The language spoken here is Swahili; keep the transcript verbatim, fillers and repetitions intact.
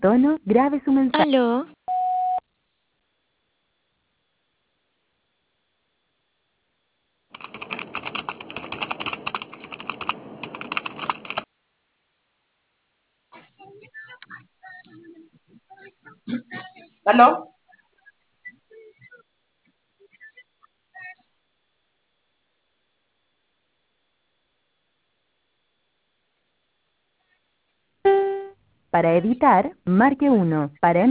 tono, grabe su mensaje. Aló, ¿Aló? Para editar, marque uno. Para